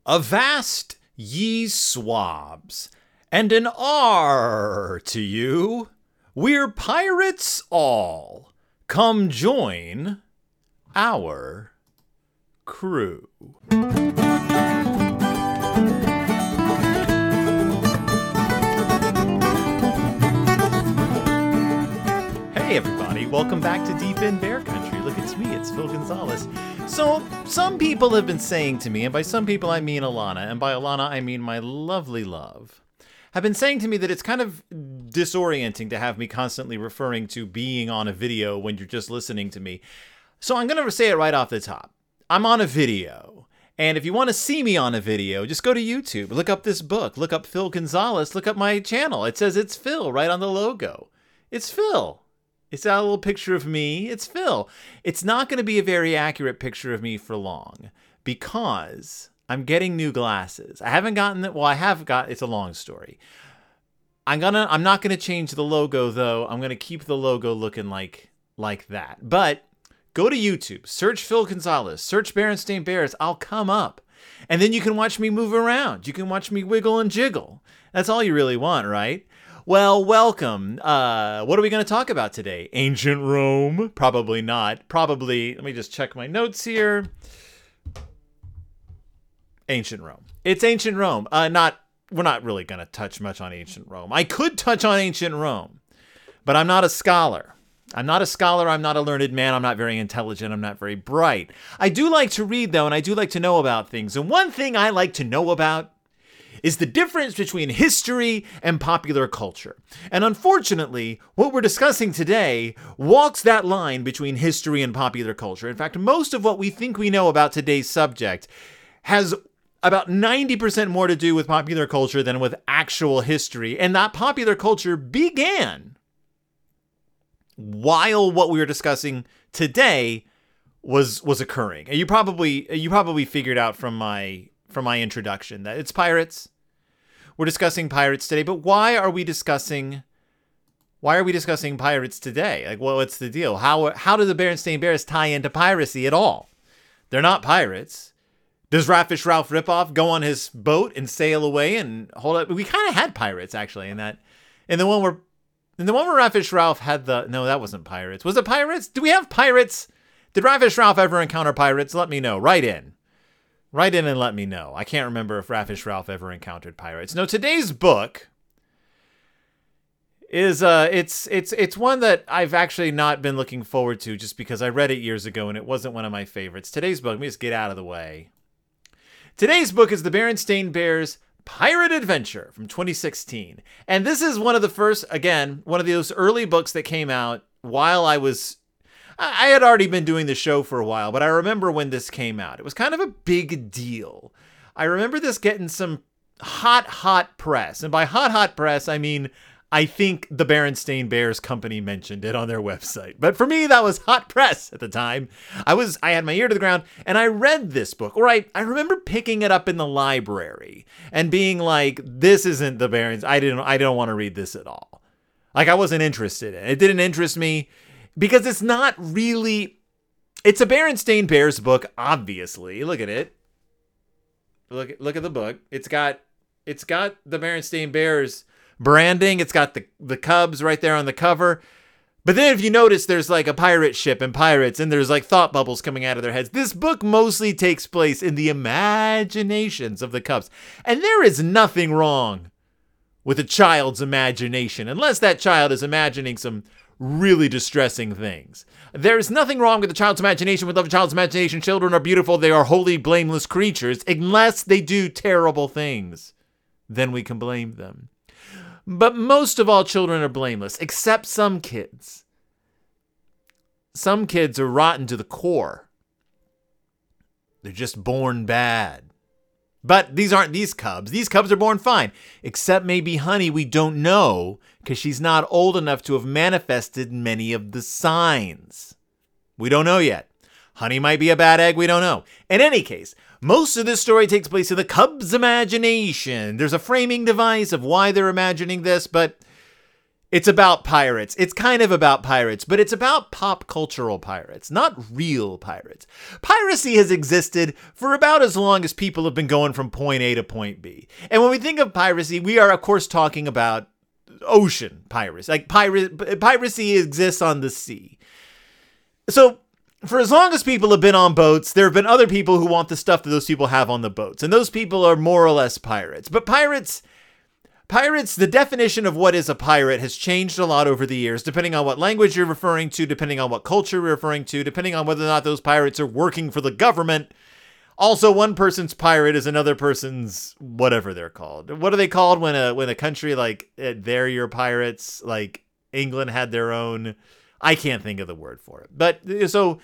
Avast ye swabs, and an R to you. We're pirates all. Come join our crew. Hey everybody, welcome back to Deep in Bear Country. Look, it's me, it's Phil Gonzalez. So, some people have been saying to me, and by some people I mean Alana, and by Alana I mean my lovely love, have been saying to me that it's kind of disorienting to have me constantly referring to being on a video when you're just listening to me. So I'm going to say it right off the top. I'm on a video. And if you want to see me on a video, just go to YouTube. Look up this book. Look up Phil Gonzalez. Look up my channel. It says it's Phil right on the logo. It's Phil. It's got a little picture of me. It's Phil. It's not going to be a very accurate picture of me for long because I'm getting new glasses. I haven't gotten it. Well, I have got. It's a long story. I'm not gonna change the logo though. I'm gonna keep the logo looking like that. But go to YouTube, search Phil Gonzalez, search Berenstain Bears. I'll come up, and then you can watch me move around. You can watch me wiggle and jiggle. That's all you really want, right? Well, welcome. What are we going to talk about today? Ancient Rome? Probably not. Probably, let me just check my notes here. Ancient Rome. It's Ancient Rome. We're not really going to touch much on Ancient Rome. I could touch on Ancient Rome, but I'm not a scholar. I'm not a learned man. I'm not very intelligent. I'm not very bright. I do like to read, though, and I do like to know about things. And one thing I like to know about is the difference between history and popular culture. And unfortunately, what we're discussing today walks that line between history and popular culture. In fact, most of what we think we know about today's subject has about 90% more to do with popular culture than with actual history. And that popular culture began while what we were discussing today was occurring. And you probably figured out from my introduction that it's pirates. We're discussing pirates today, but why are we discussing pirates today? Like, well, what's the deal? How do the Berenstain Bears tie into piracy at all? They're not pirates. Does Raffish Ralph Ripoff go on his boat and sail away and hold up? We kind of had pirates actually in the one where Raffish Ralph had no, that wasn't pirates. Was it pirates? Do we have pirates? Did Raffish Ralph ever encounter pirates? Let me know. Write in and let me know. I can't remember if Raffish Ralph ever encountered pirates. No, today's book is it's one that I've actually not been looking forward to just because I read it years ago and it wasn't one of my favorites. Today's book, let me just get out of the way. Today's book is The Berenstain Bears Pirate Adventure from 2016. And this is one of those early books that came out while I had already been doing the show for a while, but I remember when this came out. It was kind of a big deal. I remember this getting some hot press. And by hot press, I mean, I think the Berenstain Bears company mentioned it on their website. But for me, that was hot press at the time. I had my ear to the ground and I read this book. Or I remember picking it up in the library and being like, this isn't the Berenstain. I don't want to read this at all. Like, I wasn't interested in it. It didn't interest me. Because it's not really, it's a Berenstain Bears book, obviously. Look at it. Look at the book. It's got the Berenstain Bears branding. It's got the Cubs right there on the cover. But then if you notice, there's like a pirate ship and pirates, and there's like thought bubbles coming out of their heads. This book mostly takes place in the imaginations of the Cubs. And there is nothing wrong with a child's imagination, unless that child is imagining some really distressing things. There's nothing wrong with a child's imagination. We love a child's imagination. Children are beautiful. They are wholly blameless creatures, unless they do terrible things. Then we can blame them. But most of all, children are blameless, except some kids. Some kids are rotten to the core. They're just born bad. But these aren't these Cubs. These Cubs are born fine. Except maybe Honey, we don't know, because she's not old enough to have manifested many of the signs. We don't know yet. Honey might be a bad egg, we don't know. In any case, most of this story takes place in the Cubs' imagination. There's a framing device of why they're imagining this, but It's about pirates. It's kind of about pirates, but it's about pop cultural pirates, not real pirates. Piracy has existed for about as long as people have been going from point A to point B. And when we think of piracy, we are, of course, talking about ocean piracy. Like piracy exists on the sea. So for as long as people have been on boats, there have been other people who want the stuff that those people have on the boats. And those people are more or less pirates. But pirates, the definition of what is a pirate has changed a lot over the years, depending on what language you're referring to, depending on what culture you're referring to, depending on whether or not those pirates are working for the government. Also, one person's pirate is another person's whatever they're called. What are they called when a country like they're your pirates? Like England had their own. I can't think of the word for it. But so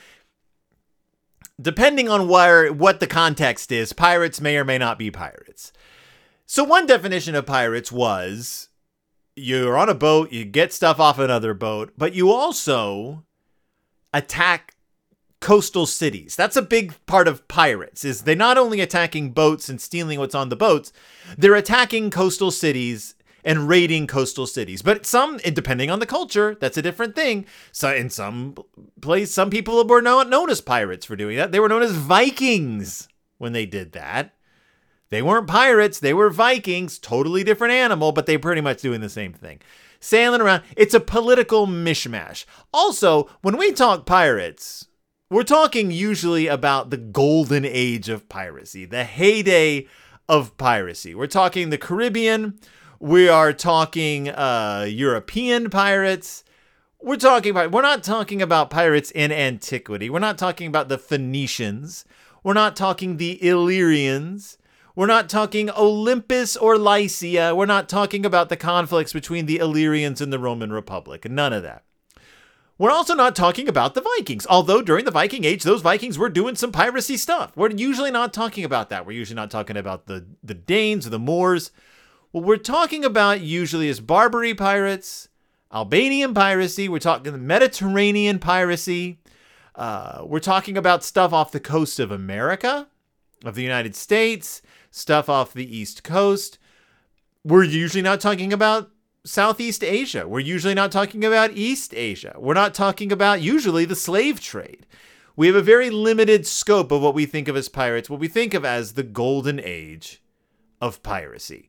depending on what the context is, pirates may or may not be pirates. So one definition of pirates was you're on a boat, you get stuff off another boat, but you also attack coastal cities. That's a big part of pirates, is they're not only attacking boats and stealing what's on the boats, they're attacking coastal cities and raiding coastal cities. But depending on the culture, that's a different thing. So in some people were not known as pirates for doing that. They were known as Vikings when they did that. They weren't pirates, they were Vikings, totally different animal, but they're pretty much doing the same thing. Sailing around, it's a political mishmash. Also, when we talk pirates, we're talking usually about the golden age of piracy, the heyday of piracy. We're talking the Caribbean, we are talking European pirates. We're not talking about pirates in antiquity. We're not talking about the Phoenicians. We're not talking the Illyrians. We're not talking Olympus or Lycia. We're not talking about the conflicts between the Illyrians and the Roman Republic. None of that. We're also not talking about the Vikings, although during the Viking Age, those Vikings were doing some piracy stuff. We're usually not talking about that. We're usually not talking about the Danes or the Moors. What we're talking about usually is Barbary pirates, Albanian piracy. We're talking Mediterranean piracy. We're talking about stuff off the coast of America, of the United States, stuff off the East Coast. We're usually not talking about Southeast Asia. We're usually not talking about East Asia. We're not talking about usually the slave trade. We have a very limited scope of what we think of as pirates, what we think of as the golden age of piracy.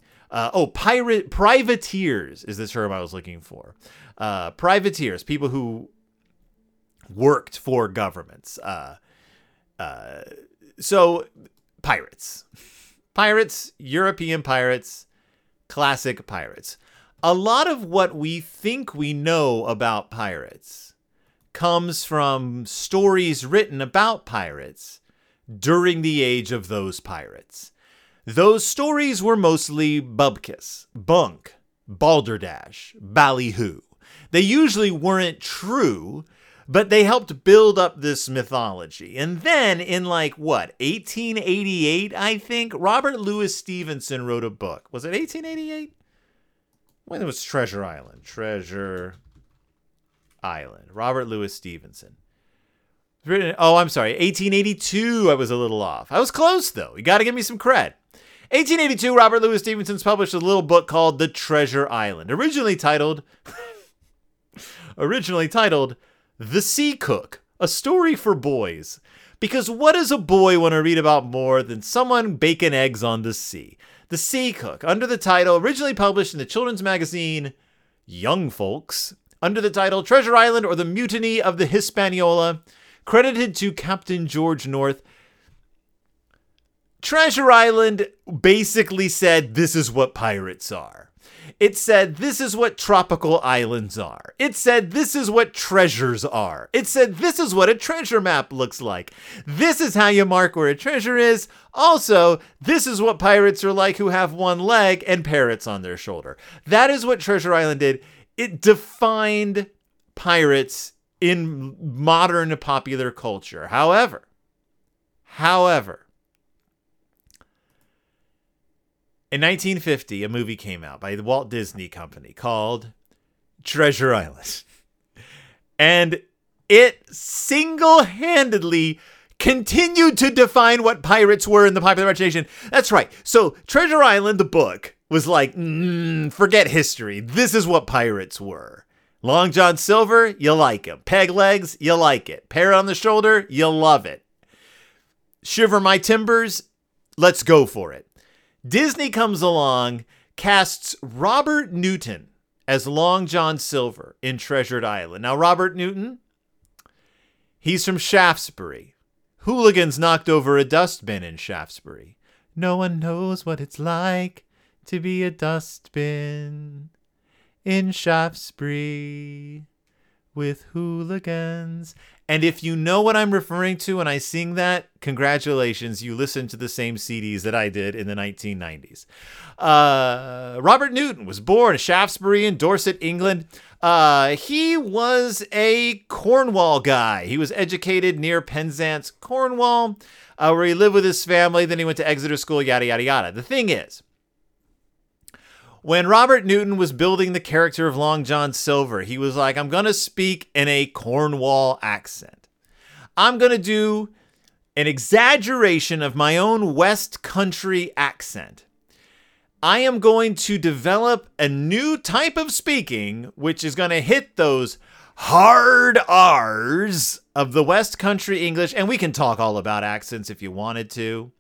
Privateers is the term I was looking for. Privateers, people who worked for governments. So pirates. Pirates, European pirates, classic pirates. A lot of what we think we know about pirates comes from stories written about pirates during the age of those pirates. Those stories were mostly bubkis, bunk, balderdash, ballyhoo. They usually weren't true, but they helped build up this mythology. And then in 1888, I think, Robert Louis Stevenson wrote a book. Was it 1888? When was Treasure Island? Treasure Island. Robert Louis Stevenson. I'm sorry, 1882. I was a little off. I was close, though. You got to give me some cred. 1882, Robert Louis Stevenson's published a little book called The Treasure Island, originally titled The Sea Cook, a story for boys. Because what does a boy want to read about more than someone baking eggs on the sea? The Sea Cook, under the title, originally published in the children's magazine Young Folks, under the title Treasure Island or the Mutiny of the Hispaniola, credited to Captain George North. Treasure Island basically said, this is what pirates are. It said, this is what tropical islands are. It said, this is what treasures are. It said, this is what a treasure map looks like. This is how you mark where a treasure is. Also, this is what pirates are like who have one leg and parrots on their shoulder. That is what Treasure Island did. It defined pirates in modern popular culture. However, in 1950, a movie came out by the Walt Disney Company called Treasure Island. And it single-handedly continued to define what pirates were in the popular imagination. That's right. So Treasure Island, the book, was like, forget history. This is what pirates were. Long John Silver, you like him. Peg legs, you like it. Parrot on the shoulder, you love it. Shiver my timbers, let's go for it. Disney comes along, casts Robert Newton as Long John Silver in Treasured Island. Now, Robert Newton, he's from Shaftesbury. Hooligans knocked over a dustbin in Shaftesbury. No one knows what it's like to be a dustbin in Shaftesbury with hooligans. And if you know what I'm referring to when I sing that, congratulations, you listened to the same CDs that I did in the 1990s. Robert Newton was born in Shaftesbury in Dorset, England. He was a Cornwall guy. He was educated near Penzance, Cornwall, where he lived with his family. Then he went to Exeter School, yada, yada, yada. The thing is, when Robert Newton was building the character of Long John Silver, he was like, I'm going to speak in a Cornwall accent. I'm going to do an exaggeration of my own West Country accent. I am going to develop a new type of speaking, which is going to hit those hard R's of the West Country English. And we can talk all about accents if you wanted to.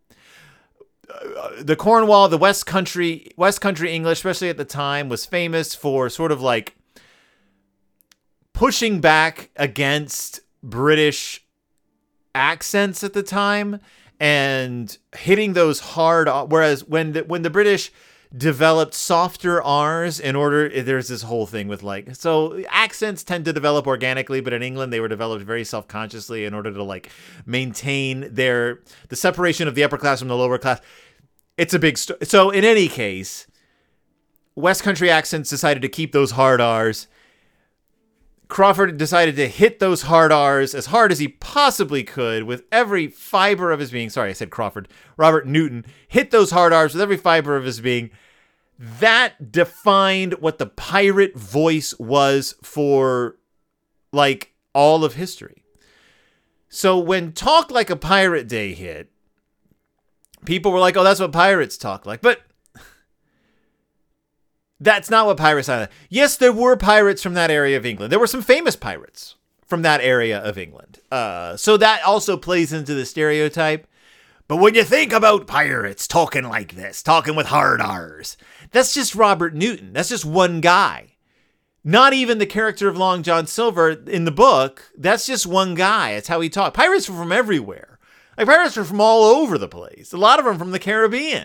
The Cornwall, the West Country English, especially at the time, was famous for sort of like pushing back against British accents at the time and hitting those hard. Whereas when the British developed softer R's in order, there's this whole thing with like, so accents tend to develop organically, but in England they were developed very self-consciously in order to like maintain the separation of the upper class from the lower class. It's a big story. So in any case, West Country accents decided to keep those hard R's. Crawford decided to hit those hard R's as hard as he possibly could with every fiber of his being. Sorry, I said Crawford. Robert Newton hit those hard R's with every fiber of his being. That defined what the pirate voice was for like all of history. So when Talk Like a Pirate Day hit, people were like, oh, that's what pirates talk like. But that's not what pirates sound like. Yes, there were pirates from that area of England. There were some famous pirates from that area of England. So that also plays into the stereotype. But when you think about pirates talking like this, talking with hard R's, that's just Robert Newton. That's just one guy. Not even the character of Long John Silver in the book. That's just one guy. That's how he talked. Pirates were from everywhere. Like, pirates are from all over the place. A lot of them from the Caribbean.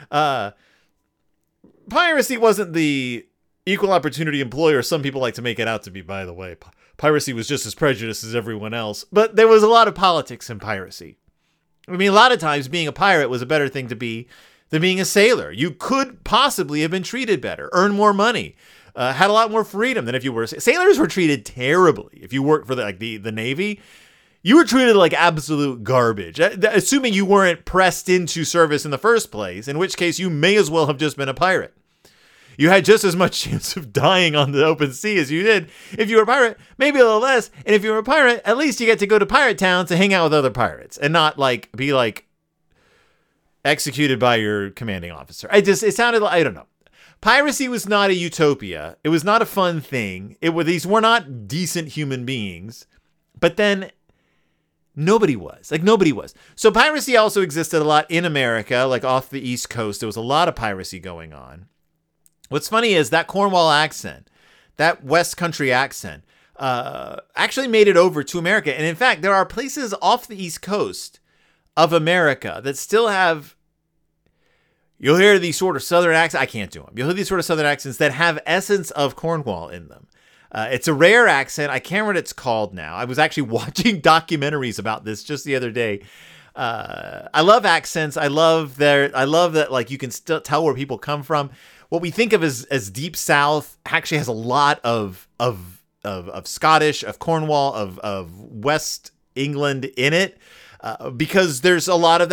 Piracy wasn't the equal opportunity employer some people like to make it out to be, by the way. Piracy was just as prejudiced as everyone else. But there was a lot of politics in piracy. I mean, a lot of times being a pirate was a better thing to be than being a sailor. You could possibly have been treated better, earn more money, had a lot more freedom than if you were. Sailors were treated terribly. If you worked for the Navy, you were treated like absolute garbage, assuming you weren't pressed into service in the first place, in which case you may as well have just been a pirate. You had just as much chance of dying on the open sea as you did if you were a pirate, maybe a little less. And if you were a pirate, at least you get to go to pirate town to hang out with other pirates and not like be like executed by your commanding officer. It sounded like, I don't know. Piracy was not a utopia. It was not a fun thing. These were not decent human beings. But then nobody was. So piracy also existed a lot in America, like off the East Coast. There was a lot of piracy going on. What's funny is that Cornwall accent, that West Country accent, actually made it over to America. And in fact, there are places off the East Coast of America that still have, you'll hear these sort of Southern accents. I can't do them. You'll hear these sort of Southern accents that have essence of Cornwall in them. It's a rare accent. I can't remember what it's called now. I was actually watching documentaries about this just the other day. I love accents. I love that like you can still tell where people come from. What we think of as Deep South actually has a lot of Scottish, of Cornwall, of West England in it, because there's a lot of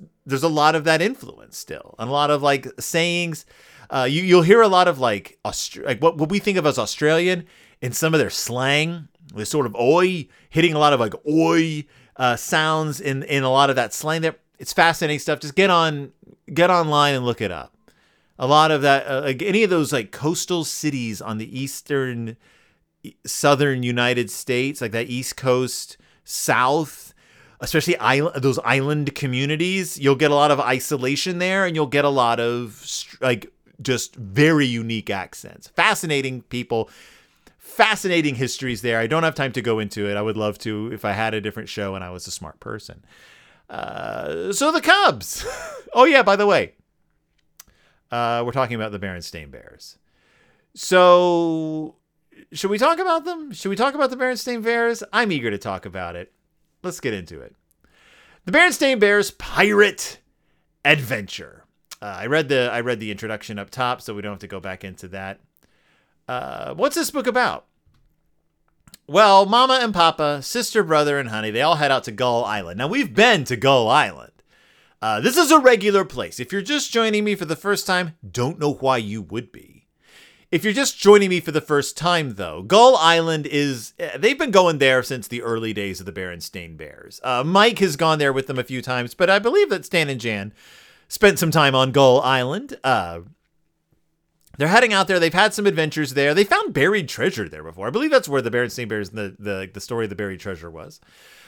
that influence still, and a lot of like sayings. You'll hear a lot of like what we think of as Australian in some of their slang. This sort of oi, hitting a lot of like oi sounds in a lot of that slang. There, it's fascinating stuff. Just get online and look it up. A lot of that, like any of those like coastal cities on the southern United States, like that East Coast, South, especially those island communities, you'll get a lot of isolation there, and you'll get a lot of like just very unique accents. Fascinating people, fascinating histories there. I don't have time to go into it. I would love to if I had a different show and I was a smart person. So the Cubs. Oh yeah, by the way, we're talking about the Berenstain Bears. So should we talk about them? Should we talk about the Berenstain Bears? I'm eager to talk about it. Let's get into it. The Berenstain Bears Pirate Adventure. I read the introduction up top, so we don't have to go back into that. What's this book about? Well, Mama and Papa, sister, brother, and honey, they all head out to Gull Island. Now, we've been to Gull Island. This is a regular place. If you're just joining me for the first time, don't know why you would be. If you're just joining me for the first time, though, Gull Island they've been going there since the early days of the Berenstain Bears. Mike has gone there with them a few times, but I believe that Stan and Jan spent some time on Gull Island. They're heading out there. They've had some adventures there. They found buried treasure there before. I believe that's where the Berenstain Bears, the story of the buried treasure was.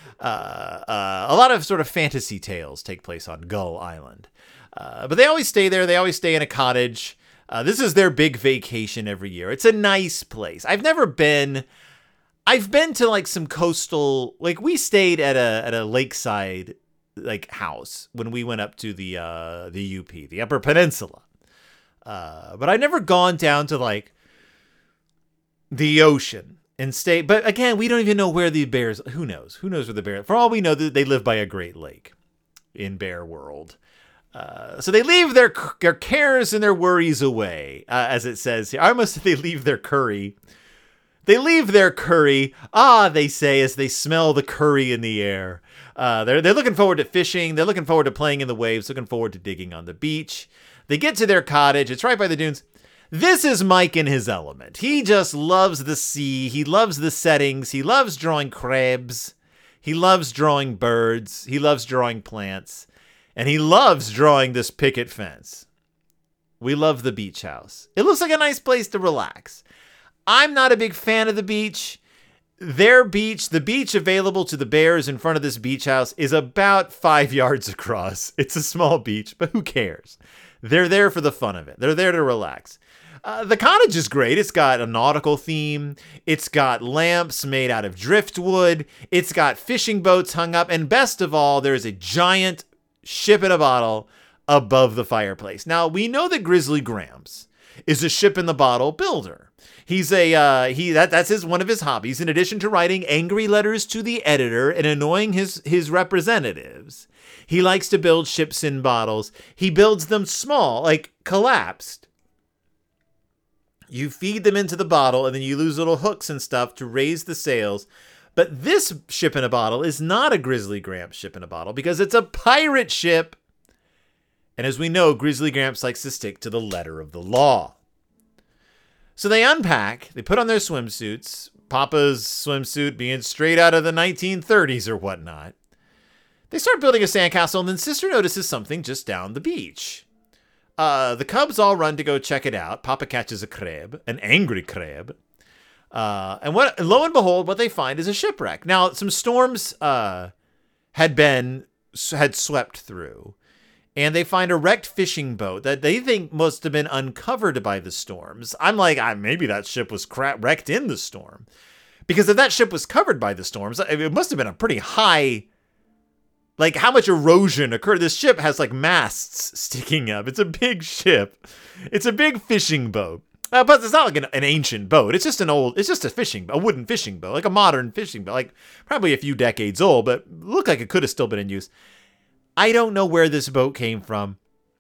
A lot of sort of fantasy tales take place on Gull Island. But they always stay there. They always stay in a cottage. This is their big vacation every year. It's a nice place. I've been to like some coastal, like we stayed at a lakeside like house when we went up to the UP, the Upper Peninsula. But I've never gone down to like the ocean and stay. But again, we don't even know where the bears, who knows where the bears, for all we know, they live by a great lake in Bear World. So they leave their cares and their worries away, as it says here. I almost said they leave their curry. They leave their curry, they say, as they smell the curry in the air. They're looking forward to fishing. They're looking forward to playing in the waves, looking forward to digging on the beach. They get to their cottage. It's right by the dunes. This is Mike in his element. He just loves the sea. He loves the settings. He loves drawing crabs. He loves drawing birds. He loves drawing plants. And he loves drawing this picket fence. We love the beach house. It looks like a nice place to relax. I'm not a big fan of the beach. Their beach, the beach available to the bears in front of this beach house, is about 5 yards across. It's a small beach, but who cares? They're there for the fun of it. They're there to relax. The cottage is great. It's got a nautical theme. It's got lamps made out of driftwood. It's got fishing boats hung up. And best of all, there's a giant ship in a bottle above the fireplace. Now, we know that Grizzly Gramps is a ship in the bottle builder. He's that's one of his hobbies. In addition to writing angry letters to the editor and annoying his representatives, he likes to build ships in bottles. He builds them small, like collapsed. You feed them into the bottle and then you use little hooks and stuff to raise the sails. But this ship in a bottle is not a Grizzly Gramps ship in a bottle because it's a pirate ship. And as we know, Grizzly Gramps likes to stick to the letter of the law. So they unpack, they put on their swimsuits, Papa's swimsuit being straight out of the 1930s or whatnot. They start building a sandcastle, and then Sister notices something just down the beach. The Cubs all run to go check it out. Papa catches a crab, an angry crab. And lo and behold, what they find is a shipwreck. Now, some storms had swept through, and they find a wrecked fishing boat that they think must have been uncovered by the storms. I'm like, maybe that ship was wrecked in the storm, because if that ship was covered by the storms, it must have been a pretty high. Like, how much erosion occurred? This ship has like masts sticking up. It's a big ship. It's a big fishing boat. But it's not like an ancient boat. It's just a wooden fishing boat, like a modern fishing boat, like probably a few decades old, but looked like it could have still been in use. I don't know where this boat came from.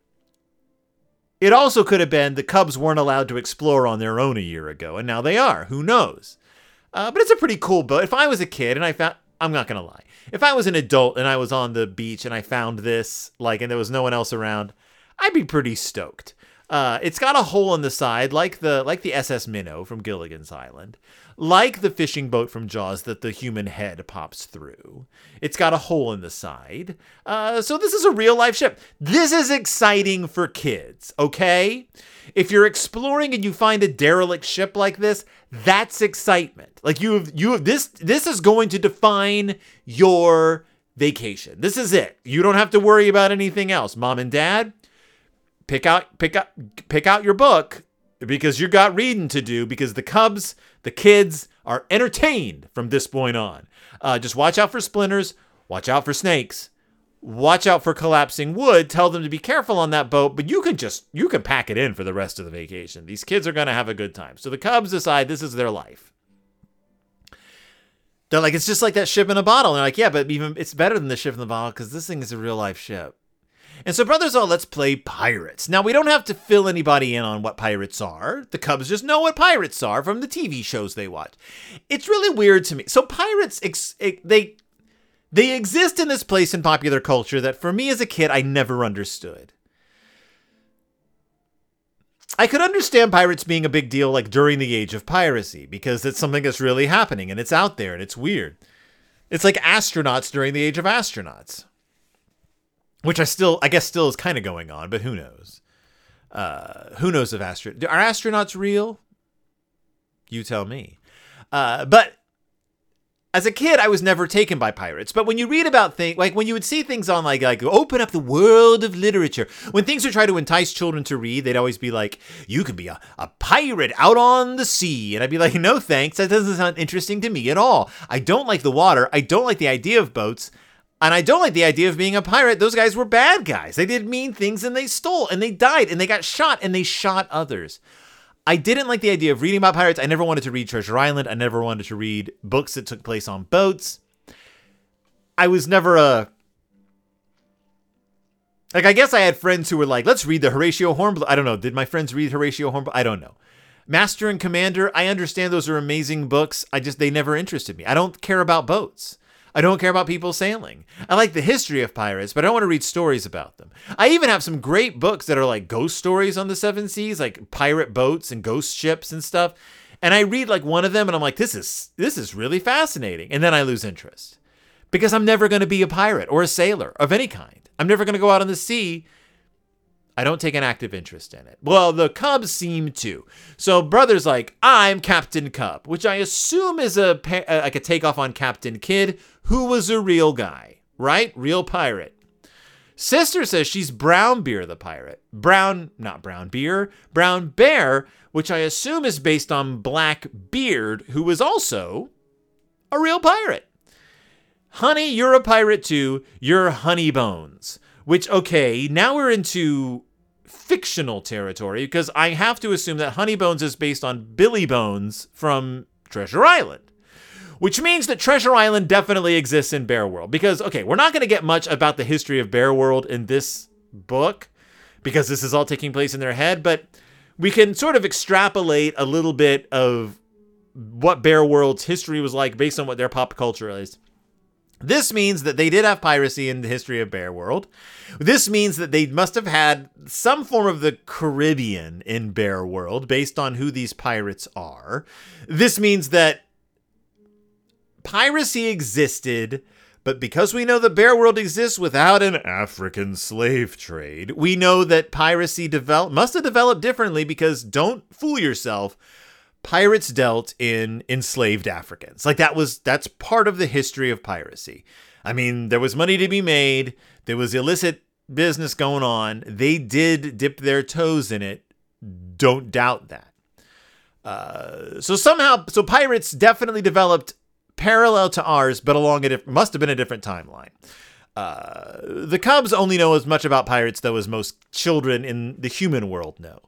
It also could have been the Cubs weren't allowed to explore on their own a year ago, and now they are. Who knows? But it's a pretty cool boat. If I was a kid and I'm not going to lie. If I was an adult and I was on the beach and I found this, and there was no one else around, I'd be pretty stoked. It's got a hole in the side, like the SS Minnow from Gilligan's Island, like the fishing boat from Jaws that the human head pops through. It's got a hole in the side. So this is a real life ship. This is exciting for kids, okay? If you're exploring and you find a derelict ship like this, that's excitement. Like this is going to define your vacation. This is it. You don't have to worry about anything else. Mom and Dad, pick out your book, because you got reading to do, because the kids are entertained from this point on. Just watch out for splinters, watch out for snakes, watch out for collapsing wood. Tell them to be careful on that boat, but you can pack it in for the rest of the vacation. These kids are going to have a good time. So the Cubs decide this is their life. They're like, it's just like that ship in a bottle. And they're like, yeah, but even it's better than the ship in the bottle because this thing is a real life ship. And so brothers, let's play pirates. Now, we don't have to fill anybody in on what pirates are. The Cubs just know what pirates are from the TV shows they watch. It's really weird to me. So pirates, they exist in this place in popular culture that for me as a kid, I never understood. I could understand pirates being a big deal like during the age of piracy, because it's something that's really happening and it's out there and it's weird. It's like astronauts during the age of astronauts. Which I guess still is kind of going on, but who knows? Who knows if are astronauts real? You tell me. But as a kid, I was never taken by pirates. But when you read about things, like when you would see things on like open up the world of literature, when things would try to entice children to read, they'd always be like, you can be a pirate out on the sea. And I'd be like, no, thanks. That doesn't sound interesting to me at all. I don't like the water. I don't like the idea of boats. And I don't like the idea of being a pirate. Those guys were bad guys. They did mean things and they stole and they died and they got shot and they shot others. I didn't like the idea of reading about pirates. I never wanted to read Treasure Island. I never wanted to read books that took place on boats. I was never I guess I had friends who were like, let's read the Horatio Hornblower. I don't know. Did my friends read Horatio Hornblower? I don't know. Master and Commander, I understand those are amazing books. They never interested me. I don't care about boats. I don't care about people sailing. I like the history of pirates, but I don't want to read stories about them. I even have some great books that are like ghost stories on the seven seas, like pirate boats and ghost ships and stuff. And I read like one of them and I'm like, this is really fascinating. And then I lose interest because I'm never going to be a pirate or a sailor of any kind. I'm never going to go out on the sea. I don't take an active interest in it. Well, the Cubs seem to. So brother's like, I'm Captain Cub, which I assume is like a takeoff on Captain Kidd, who was a real guy, right? Real pirate. Sister says she's Brown Bear the pirate. Not Brown Bear, Brown Bear, which I assume is based on Black Beard, who was also a real pirate. Honey, you're a pirate too. You're Honey Bones. Which, okay, now we're into fictional territory because I have to assume that Honey Bones is based on Billy Bones from Treasure Island. Which means that Treasure Island definitely exists in Bear World. Because, okay, we're not going to get much about the history of Bear World in this book because this is all taking place in their head, but we can sort of extrapolate a little bit of what Bear World's history was like based on what their pop culture is. This means that they did have piracy in the history of Bear World. This means that they must have had some form of the Caribbean in Bear World based on who these pirates are. This means that piracy existed, but because we know that Bear World exists without an African slave trade, we know that piracy must have developed differently because don't fool yourself. Pirates dealt in enslaved Africans. Like that's part of the history of piracy. I mean, there was money to be made. There was illicit business going on. They did dip their toes in it. Don't doubt that. So pirates definitely developed parallel to ours, but must have been a different timeline. The Cubs only know as much about pirates, though, as most children in the human world know.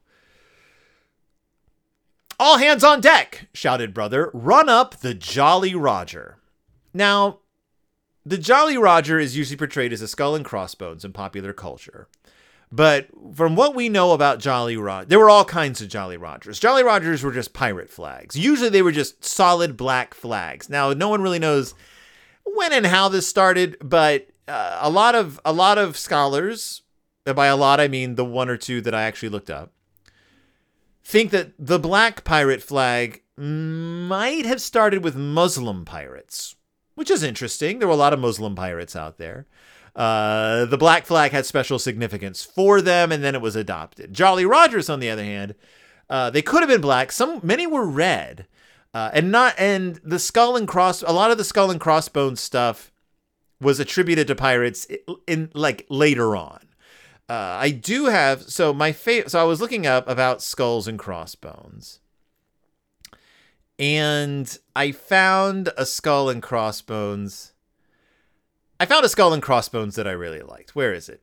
All hands on deck, shouted Brother. Run up the Jolly Roger. Now, the Jolly Roger is usually portrayed as a skull and crossbones in popular culture. But from what we know about Jolly Roger, there were all kinds of Jolly Rogers. Jolly Rogers were just pirate flags. Usually they were just solid black flags. Now, no one really knows when and how this started, but a lot of scholars, and by a lot I mean the one or two that I actually looked up, think that the black pirate flag might have started with Muslim pirates, which is interesting. There were a lot of Muslim pirates out there. The black flag had special significance for them, and then it was adopted. Jolly Rogers, on the other hand, they could have been black. Many were red, and the skull and cross. A lot of the skull and crossbones stuff was attributed to pirates in like later on. I do have so I was looking up about skulls and crossbones, and I found a skull and crossbones. I found a skull and crossbones that I really liked. Where is it?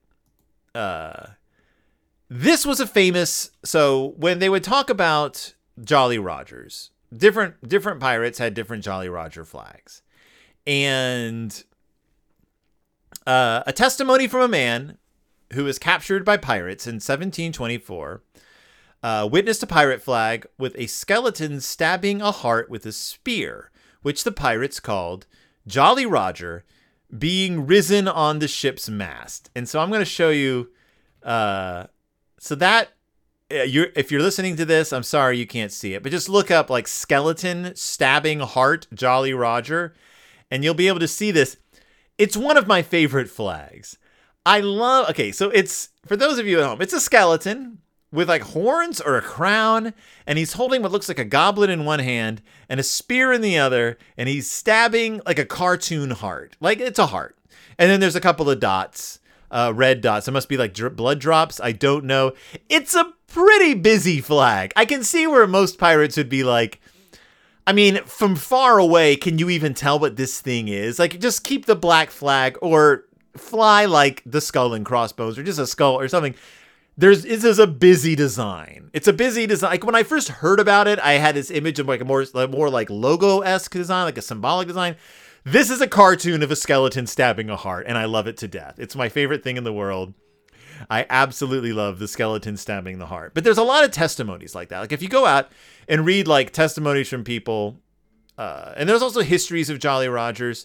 This was a famous. So when they would talk about Jolly Rogers, different pirates had different Jolly Roger flags, and a testimony from a man who was captured by pirates in 1724 witnessed a pirate flag with a skeleton stabbing a heart with a spear, which the pirates called Jolly Roger, being risen on the ship's mast. And so I'm going to show you. So that if you're listening to this, I'm sorry you can't see it, but just look up like skeleton stabbing heart Jolly Roger, and you'll be able to see this. It's one of my favorite flags. Okay, so it's, for those of you at home, it's a skeleton with like horns or a crown, and he's holding what looks like a goblet in one hand and a spear in the other, and he's stabbing like a cartoon heart. Like, it's a heart. And then there's a couple of dots, red dots. It must be like blood drops. I don't know. It's a pretty busy flag. I can see where most pirates would be like, I mean, from far away, can you even tell what this thing is? Like, just keep the black flag or fly like the skull and crossbones or just a skull or something. This is a busy design. It's a busy design. Like, when I first heard about it, I had this image of like a more like logo-esque design, like a symbolic design. This is a cartoon of a skeleton stabbing a heart, and I love it to death. It's my favorite thing in the world. I absolutely love the skeleton stabbing the heart. But there's a lot of testimonies like that. Like, if you go out and read like testimonies from people, and there's also histories of Jolly Rogers.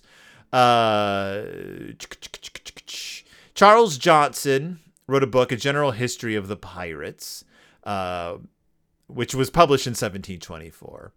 Charles Johnson wrote a book, A General History of the Pirates, which was published in 1724.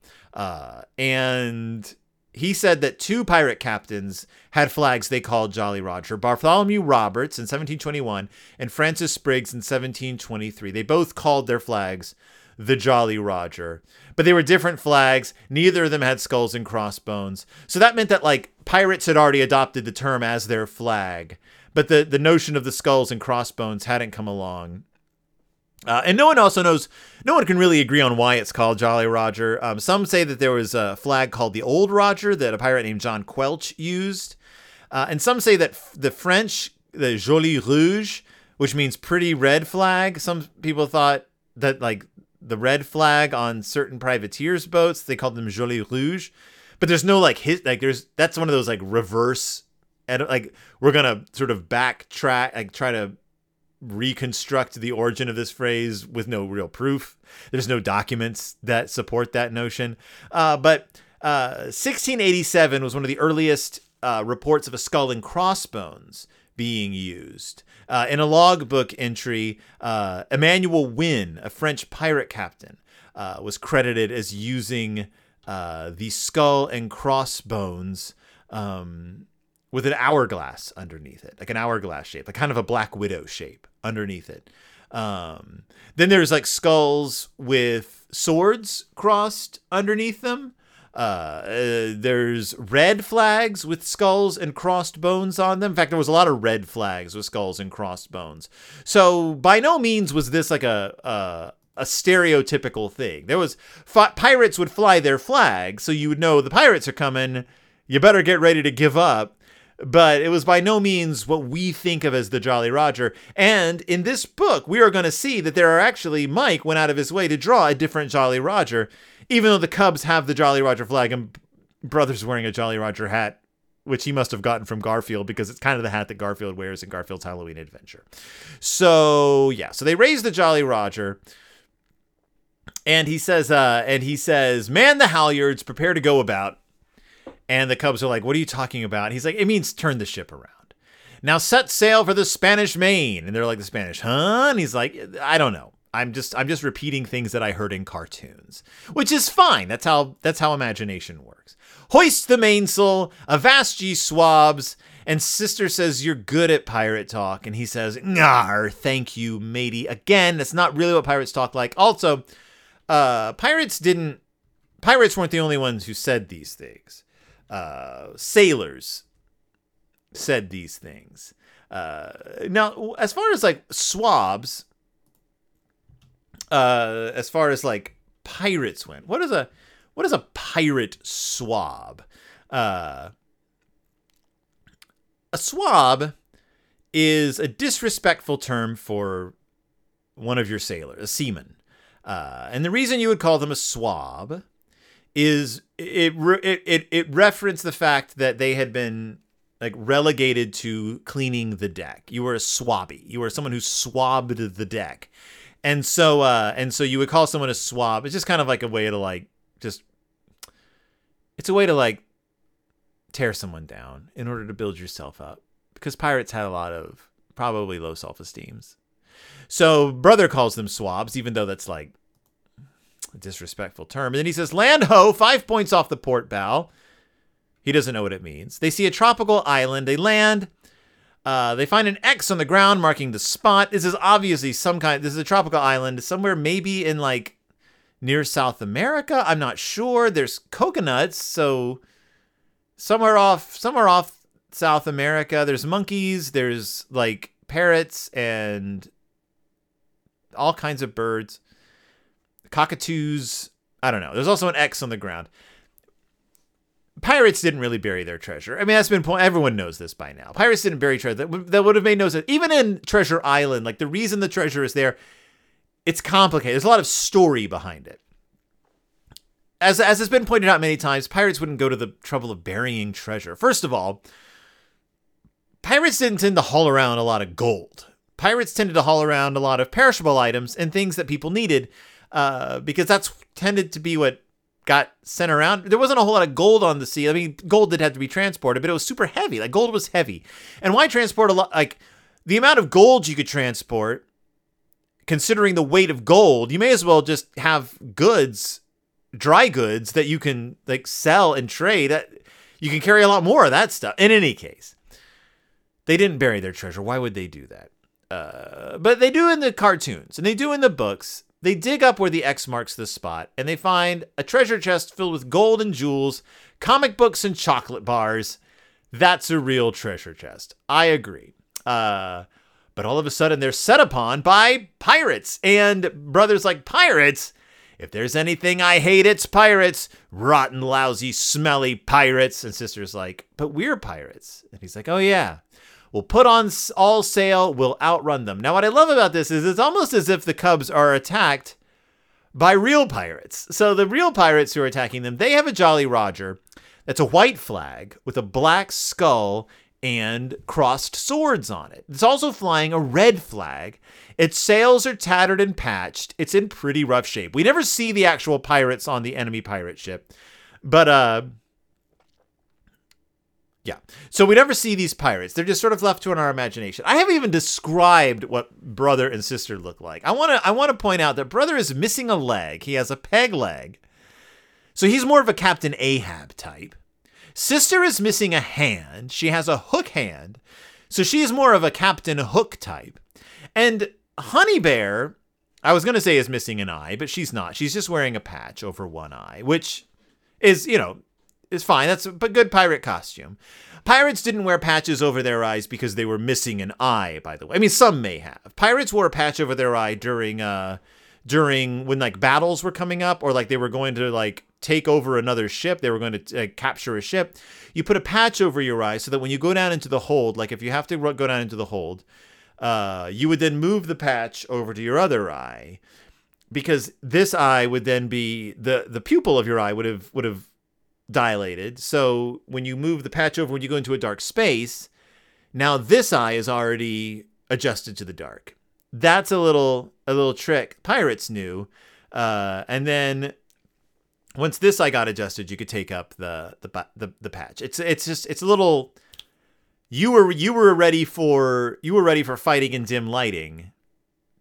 And he said that two pirate captains had flags they called Jolly Roger. Bartholomew Roberts in 1721 and Francis Spriggs in 1723. They both called their flags the Jolly Roger. But they were different flags. Neither of them had skulls and crossbones. So that meant that like pirates had already adopted the term as their flag. But the notion of the skulls and crossbones hadn't come along. And no one can really agree on why it's called Jolly Roger. Some say that there was a flag called the Old Roger that a pirate named John Quelch used. And some say that the French, the Joli Rouge, which means pretty red flag. Some people thought that like the red flag on certain privateers' boats, they called them Joli Rouge. But there's no that's one of those like reverse, like we're going to sort of backtrack, like try to reconstruct the origin of this phrase with no real proof. There's no documents that support that notion. But 1687 was one of the earliest reports of a skull and crossbones being used. In a logbook entry, Emmanuel Wynne, a French pirate captain, was credited as using the skull and crossbones with an hourglass underneath it, like an hourglass shape, like kind of a Black Widow shape underneath it. Then there's like skulls with swords crossed underneath them. There's red flags with skulls and crossed bones on them. In fact, there was a lot of red flags with skulls and crossed bones. So by no means was this like a stereotypical thing. There was pirates would fly their flag, so you would know the pirates are coming. You better get ready to give up. But it was by no means what we think of as the Jolly Roger. And in this book, we are going to see that there are actually, Mike went out of his way to draw a different Jolly Roger, even though the Cubs have the Jolly Roger flag and Brother's wearing a Jolly Roger hat, which he must have gotten from Garfield because it's kind of the hat that Garfield wears in Garfield's Halloween Adventure. So, yeah. So they raise the Jolly Roger. And he says, man the halyards, prepare to go about. And the Cubs are like, what are you talking about? And he's like, it means turn the ship around. Now set sail for the Spanish Main. And they're like, the Spanish, huh? And he's like, I don't know. I'm just repeating things that I heard in cartoons, which is fine. That's how imagination works. Hoist the mainsail, avast ye swabs, and Sister says, you're good at pirate talk, and he says, "Ngar, thank you, matey." Again, that's not really what pirates talk like. Also, pirates weren't the only ones who said these things. Sailors said these things. Now, as far as like swabs, as far as like pirates went, what is a pirate swab? A swab is a disrespectful term for one of your sailors, a seaman. And the reason you would call them a swab is it referenced the fact that they had been like relegated to cleaning the deck. You were a swabby. You were someone who swabbed the deck. And so you would call someone a swab. It's just kind of like a way to it's a way to tear someone down in order to build yourself up, because pirates had a lot of probably low self-esteems. So Brother calls them swabs, even though that's like a disrespectful term. And then he says, land ho, 5 points off the port bow. He doesn't know what it means. They see a tropical island. They land. They find an X on the ground marking the spot. This is obviously this is a tropical island somewhere maybe in near South America. I'm not sure. There's coconuts, so somewhere off South America. There's monkeys. There's parrots and all kinds of birds. Cockatoos. I don't know. There's also an X on the ground. Pirates didn't really bury their treasure. I mean, that's been everyone knows this by now. Pirates didn't bury treasure. That would have made no sense. Even in Treasure Island, the reason the treasure is there, it's complicated. There's a lot of story behind it. As has been pointed out many times, pirates wouldn't go to the trouble of burying treasure. First of all, pirates didn't tend to haul around a lot of gold. Pirates tended to haul around a lot of perishable items and things that people needed, because that's tended to be what got sent around. There wasn't a whole lot of gold on the sea. I mean, gold did have to be transported, but it was super heavy. Gold was heavy. And why transport a lot? The amount of gold you could transport, considering the weight of gold, you may as well just have goods, dry goods that you can sell and trade. You can carry a lot more of that stuff. In any case, they didn't bury their treasure. Why would they do that? But they do in the cartoons and they do in the books. They dig up where the X marks the spot, and they find a treasure chest filled with gold and jewels, comic books, and chocolate bars. That's a real treasure chest. I agree. But all of a sudden, they're set upon by pirates. And Brother's like, pirates? If there's anything I hate, it's pirates. Rotten, lousy, smelly pirates. And Sister's like, but we're pirates. And he's like, oh, yeah. We'll put on all sail. We'll outrun them. Now, what I love about this is it's almost as if the Cubs are attacked by real pirates. So the real pirates who are attacking them, they have a Jolly Roger that's a white flag with a black skull and crossed swords on it. It's also flying a red flag. Its sails are tattered and patched. It's in pretty rough shape. We never see the actual pirates on the enemy pirate ship. But, yeah. So we never see these pirates. They're just sort of left to our imagination. I haven't even described what Brother and Sister look like. I want to point out that Brother is missing a leg. He has a peg leg. So he's more of a Captain Ahab type. Sister is missing a hand. She has a hook hand. So she's more of a Captain Hook type. And Honey Bear, I was going to say is missing an eye, but she's not. She's just wearing a patch over one eye, which is, is fine. That's a good pirate costume. Pirates didn't wear patches over their eyes because they were missing an eye, by the way. I mean, some may have. Pirates wore a patch over their eye during when battles were coming up, or they were going to take over another ship. They were going to capture a ship. You put a patch over your eye so that when you go down into the hold, if you have to go down into the hold, you would then move the patch over to your other eye, because this eye would then be the pupil of your eye would have dilated. So when you move the patch over, when you go into a dark space, now this eye is already adjusted to the dark. That's a little trick pirates knew. And then once this eye got adjusted, you could take up the patch. It's a little. You were ready for fighting in dim lighting.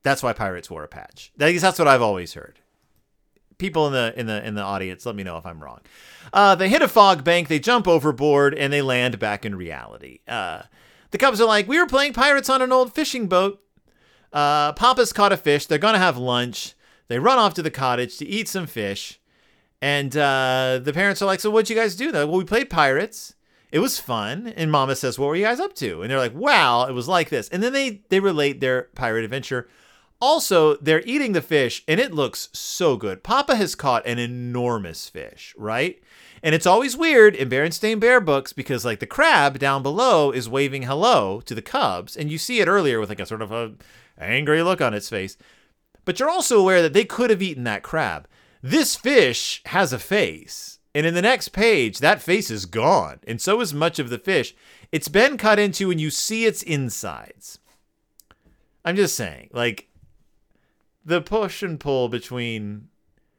That's why pirates wore a patch. At least that's what I've always heard. People in the audience, let me know if I'm wrong. They hit a fog bank, they jump overboard, and they land back in reality. The Cubs are like, we were playing pirates on an old fishing boat. Papa's caught a fish. They're going to have lunch. They run off to the cottage to eat some fish. And the parents are like, so what'd you guys do? They're like, well, we played pirates. It was fun. And Mama says, what were you guys up to? And they're like, wow, it was like this. And then they relate their pirate adventure. Also, they're eating the fish, and it looks so good. Papa has caught an enormous fish, right? And it's always weird in Berenstain Bear books because, like, the crab down below is waving hello to the Cubs, and you see it earlier with, like, a sort of a angry look on its face. But you're also aware that they could have eaten that crab. This fish has a face, and in the next page, that face is gone, and so is much of the fish. It's been cut into, and you see its insides. I'm just saying, like, the push and pull between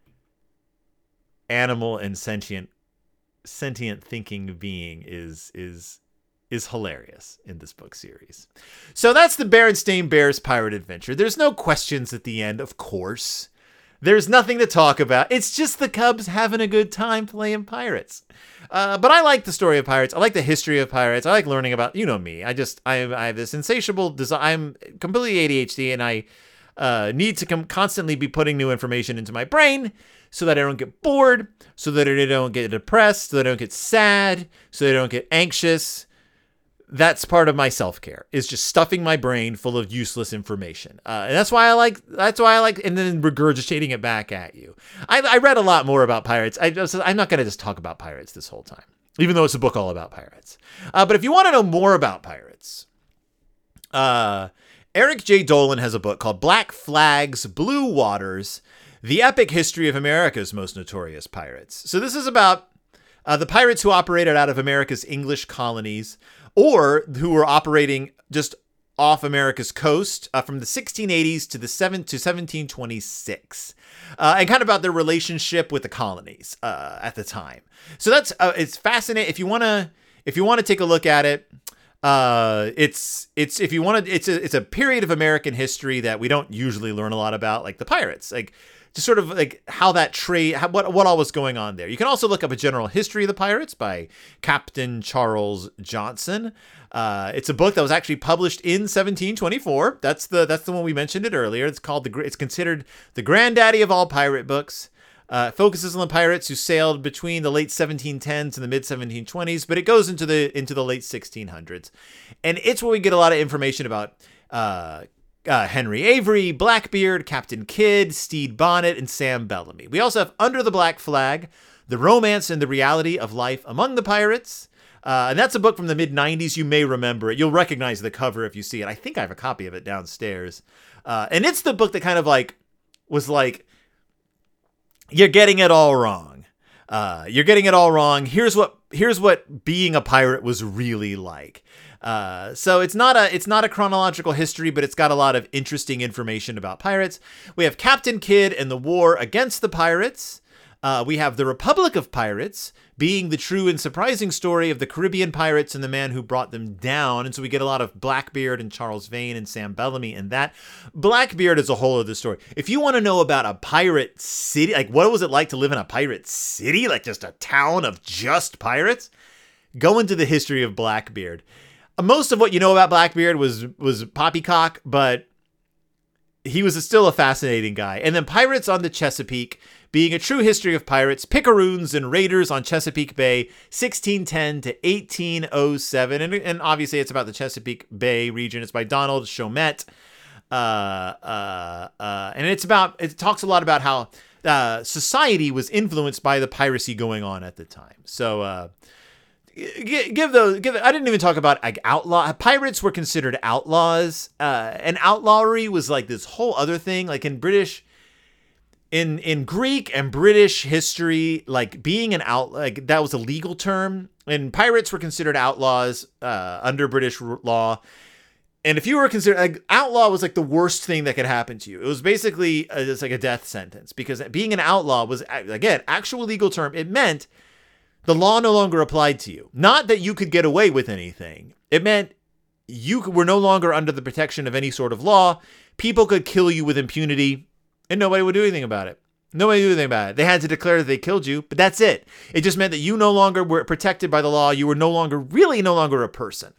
animal and sentient thinking being is hilarious in this book series. So that's the Berenstain Bears pirate adventure. There's no questions at the end, of course. There's nothing to talk about. It's just the Cubs having a good time playing pirates. But I like the story of pirates. I like the history of pirates. I like learning about, you know me. I have this insatiable desire. I'm completely ADHD, and I need to constantly be putting new information into my brain so that I don't get bored, so that I don't get depressed, so that I don't get sad, so that I don't get anxious. That's part of my self-care, is just stuffing my brain full of useless information. And that's why I like, and then regurgitating it back at you. I read a lot more about pirates. I'm not going to just talk about pirates this whole time, even though it's a book all about pirates. But if you want to know more about pirates, Eric J. Dolan has a book called Black Flags, Blue Waters, The Epic History of America's Most Notorious Pirates. So this is about the pirates who operated out of America's English colonies, or who were operating just off America's coast from the 1680s to 1726, and kind of about their relationship with the colonies at the time. So that's it's fascinating. If you want to take a look at it, it's a period of American history that we don't usually learn a lot about, like the pirates, like just sort of like how that trade, what all was going on there. You can also look up A General History of the Pirates by Captain Charles Johnson. It's a book that was actually published in 1724. That's the one we mentioned it earlier. It's considered the granddaddy of all pirate books. It focuses on the pirates who sailed between the late 1710s and the mid 1720s, but it goes into the late 1600s, and it's where we get a lot of information about Henry Avery, Blackbeard, Captain Kidd, Stede Bonnet, and Sam Bellamy. We also have Under the Black Flag, The Romance and the Reality of Life Among the Pirates. And that's a book from the mid-90s. You may remember it. You'll recognize the cover if you see it. I think I have a copy of it downstairs. And it's the book that kind of was like, you're getting it all wrong. You're getting it all wrong. Here's what being a pirate was really like. So it's not a chronological history, but it's got a lot of interesting information about pirates. We have Captain Kidd and the war against the pirates. We have the Republic of Pirates being the true and surprising story of the Caribbean pirates and the man who brought them down. And so we get a lot of Blackbeard and Charles Vane and Sam Bellamy and that. Blackbeard is a whole other story. If you want to know about a pirate city, like what was it like to live in a pirate city, like just a town of just pirates, go into the history of Blackbeard. Most of what you know about Blackbeard was poppycock, but he was still a fascinating guy. And then Pirates on the Chesapeake, being a true history of pirates, picaroons and raiders on Chesapeake Bay, 1610 to 1807. And obviously it's about the Chesapeake Bay region. It's by Donald Chomet. And it talks a lot about how society was influenced by the piracy going on at the time. So I didn't even talk about like outlaw. Pirates were considered outlaws, and outlawry was like this whole other thing. Like in Greek and British history, like being an outlaw, like that was a legal term, and pirates were considered outlaws under British law. And if you were considered like outlaw was like the worst thing that could happen to you. It was basically it's like a death sentence, because being an outlaw was, again, actual legal term. It meant the law no longer applied to you. Not that you could get away with anything. It meant you were no longer under the protection of any sort of law. people could kill you with impunity and nobody would do anything about it. Nobody knew anything about it. They had to declare that they killed you, but that's it. It just meant that you no longer were protected by the law. You were no longer a person.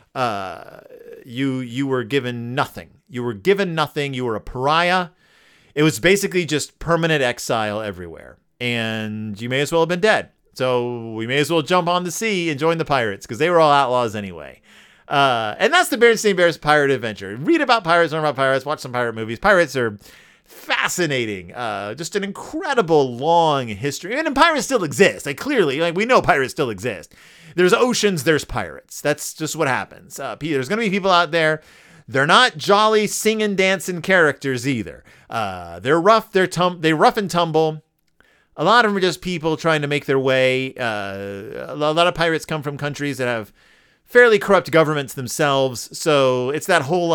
You were given nothing. You were given nothing. You were a pariah. It was basically just permanent exile everywhere. And you may as well have been dead. So we may as well jump on the sea and join the pirates because they were all outlaws anyway. And that's the Berenstain Bears Pirate Adventure. Read about pirates, learn about pirates, watch some pirate movies. Pirates are fascinating. Just an incredible long history. And pirates still exist. Clearly, we know pirates still exist. There's oceans, there's pirates. That's just what happens. There's going to be people out there. They're not jolly singing, dancing characters either. They're rough. They rough and tumble. A lot of them are just people trying to make their way. A lot of pirates come from countries that have fairly corrupt governments themselves. So it's that whole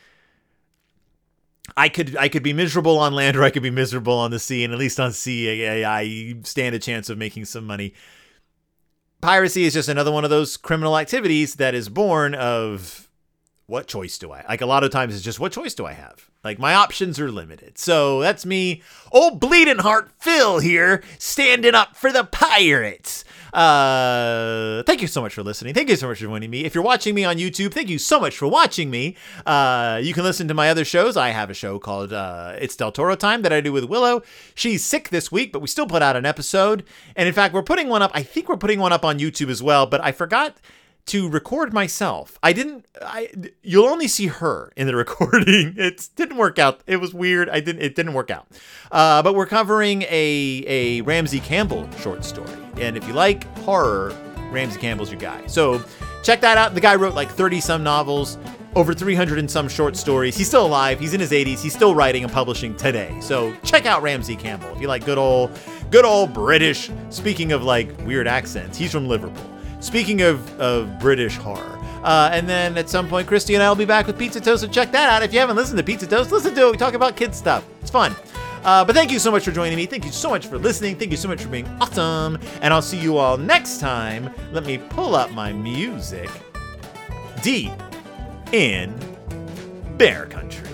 I could be miserable on land or I could be miserable on the sea, and at least on sea I stand a chance of making some money. Piracy is just another one of those criminal activities that is born of what choice do I? A lot of times it's just what choice do I have? My options are limited. So that's me, old bleeding heart Phil here, standing up for the pirates. Thank you so much for listening. Thank you so much for joining me. If you're watching me on YouTube, thank you so much for watching me. You can listen to my other shows. I have a show called It's Del Toro Time that I do with Willow. She's sick this week, but we still put out an episode. And in fact, we're putting one up. I think we're putting one up on YouTube as well, but I forgot to record myself. You'll only see her in the recording. It didn't work out. It was weird. It didn't work out. But we're covering a Ramsey Campbell short story. And if you like horror, Ramsey Campbell's your guy. So check that out. The guy wrote 30 some novels, over 300 and some short stories. He's still alive. He's in his 80s. He's still writing and publishing today. So check out Ramsey Campbell if you like good old British. Speaking of weird accents, he's from Liverpool. Speaking of British horror. And then at some point, Christy and I will be back with Pizza Toast, so check that out. If you haven't listened to Pizza Toast, listen to it. We talk about kids stuff. It's fun. But thank you so much for joining me. Thank you so much for listening. Thank you so much for being awesome. And I'll see you all next time. Let me pull up my music. Deep in Bear Country.